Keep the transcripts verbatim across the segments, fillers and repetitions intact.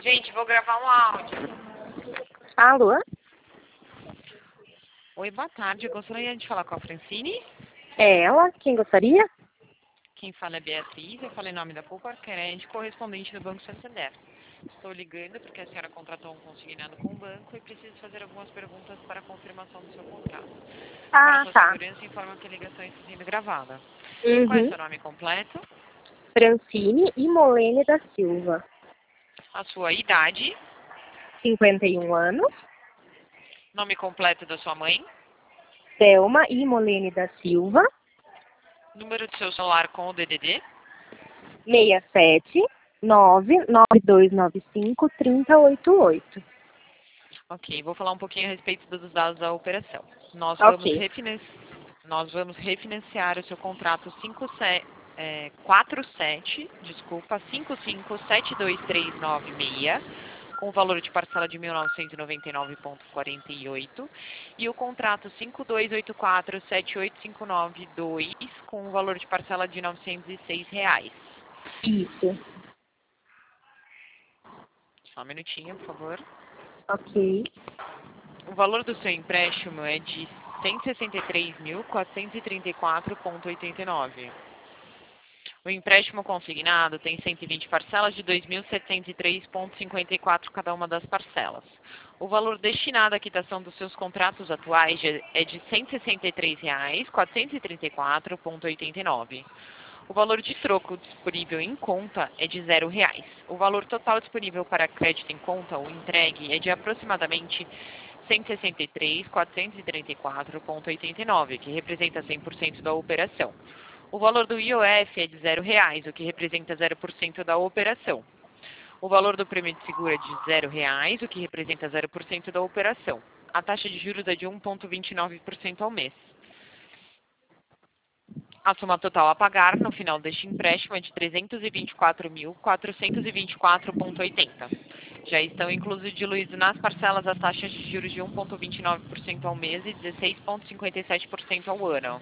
Gente, vou gravar um áudio. Alô? Oi, boa tarde. Eu gostaria de falar com a Francine. É ela? Quem gostaria? Quem fala é Beatriz. Eu falei em nome da Poupa Cred, correspondente do Banco Santander. Estou ligando porque a senhora contratou um consignado com o banco e preciso fazer algumas perguntas para a confirmação do seu contrato. Para Ah, sua tá. segurança, informa que a ligação está sendo gravada. Qual é o Uhum. seu nome completo? Francine e Molene da Silva. A sua idade? cinquenta e um anos. Nome completo da sua mãe? Thelma e Molene da Silva. Número do seu celular com o D D D? seis sete nove nove dois nove cinco três zero oito oito. Ok, vou falar um pouquinho a respeito dos dados da operação. Nós vamos, Ok. refinan- Nós vamos refinanciar o seu contrato cinco se- é, quatro sete, desculpa, cinco cinco sete dois três nove seis, com o valor de parcela de mil novecentos e noventa e nove vírgula quarenta e oito, e o contrato cinco dois oito quatro sete oito cinco nove dois, com o valor de parcela de novecentos e seis reais. Isso. Só um minutinho, por favor. Ok. O valor do seu empréstimo é de cento e sessenta e três mil quatrocentos e trinta e quatro vírgula oitenta e nove. O empréstimo consignado tem cento e vinte parcelas de dois mil setecentos e três vírgula cinquenta e quatro cada uma das parcelas. O valor destinado à quitação dos seus contratos atuais é de cento e sessenta e três reais quatrocentos e trinta e quatro vírgula oitenta e nove. O valor de troco disponível em conta é de zero reais. O valor total disponível para crédito em conta ou entregue é de aproximadamente cento e sessenta e três mil quatrocentos e trinta e quatro vírgula oitenta e nove, que representa cem por cento da operação. O valor do I O F é de zero reais, o que representa zero por cento da operação. O valor do prêmio de seguro é de zero reais, o que representa zero por cento da operação. A taxa de juros é de um vírgula vinte e nove por cento ao mês. A soma total a pagar no final deste empréstimo é de trezentos e vinte e quatro mil quatrocentos e vinte e quatro vírgula oitenta. Já estão inclusos diluídos nas parcelas as taxas de juros de um vírgula vinte e nove por cento ao mês e dezesseis vírgula cinquenta e sete por cento ao ano.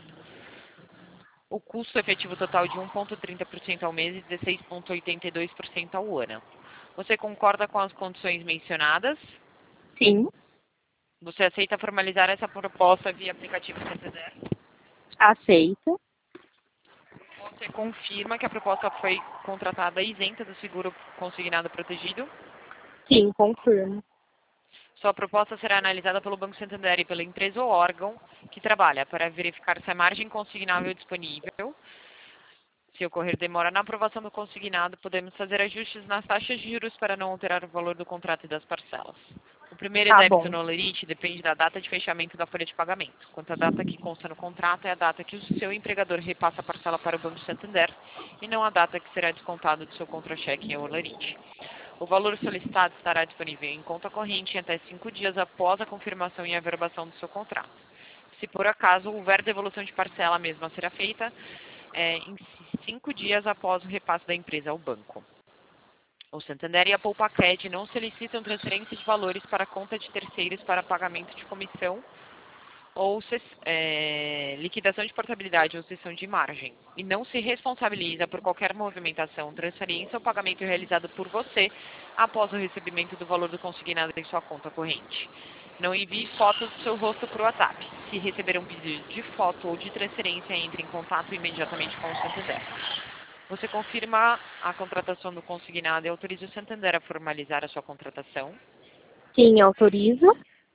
O custo efetivo total de um vírgula trinta por cento ao mês e dezesseis vírgula oitenta e dois por cento ao ano. Você concorda com as condições mencionadas? Sim. Você aceita formalizar essa proposta via aplicativo Santander? Aceito. Você confirma que a proposta foi contratada isenta do seguro consignado protegido? Sim, confirmo. Sua proposta será analisada pelo Banco Santander e pela empresa ou órgão que trabalha para verificar se a margem consignável é disponível. Se ocorrer demora na aprovação do consignado, podemos fazer ajustes nas taxas de juros para não alterar o valor do contrato e das parcelas. O primeiro Tá débito bom. no lerite depende da data de fechamento da folha de pagamento. Quanto à data que consta no contrato, é a data que o seu empregador repassa a parcela para o Banco Santander e não a data que será descontado do seu contra-cheque em lerite. O valor solicitado estará disponível em conta corrente em até cinco dias após a confirmação e averbação do seu contrato. Se por acaso houver devolução de parcela, a mesma será feita é, em cinco dias após o repasse da empresa ao banco. O Santander e a Poupa Cred não solicitam transferência de valores para a conta de terceiros para pagamento de comissão ou é, liquidação de portabilidade ou cessão de margem, e não se responsabiliza por qualquer movimentação, transferência ou pagamento realizado por você após o recebimento do valor do consignado em sua conta corrente. Não envie fotos do seu rosto para o WhatsApp. Se receber um pedido de foto ou de transferência, entre em contato imediatamente com o Santander. Você confirma a contratação do consignado e autoriza o Santander a formalizar a sua contratação? Sim, autorizo.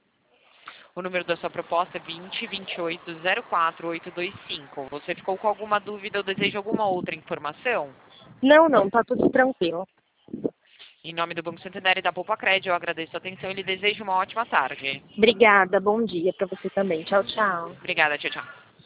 O número da sua proposta é vinte, vinte e oito, zero quatro, oito dois cinco. Você ficou com alguma dúvida ou deseja alguma outra informação? Não, não, tá tudo tranquilo. Em nome do Banco Santander e da Poupa Cred, eu agradeço a atenção e lhe desejo uma ótima tarde. Obrigada, bom dia pra você também. Tchau, tchau. Obrigada, tchau, tchau.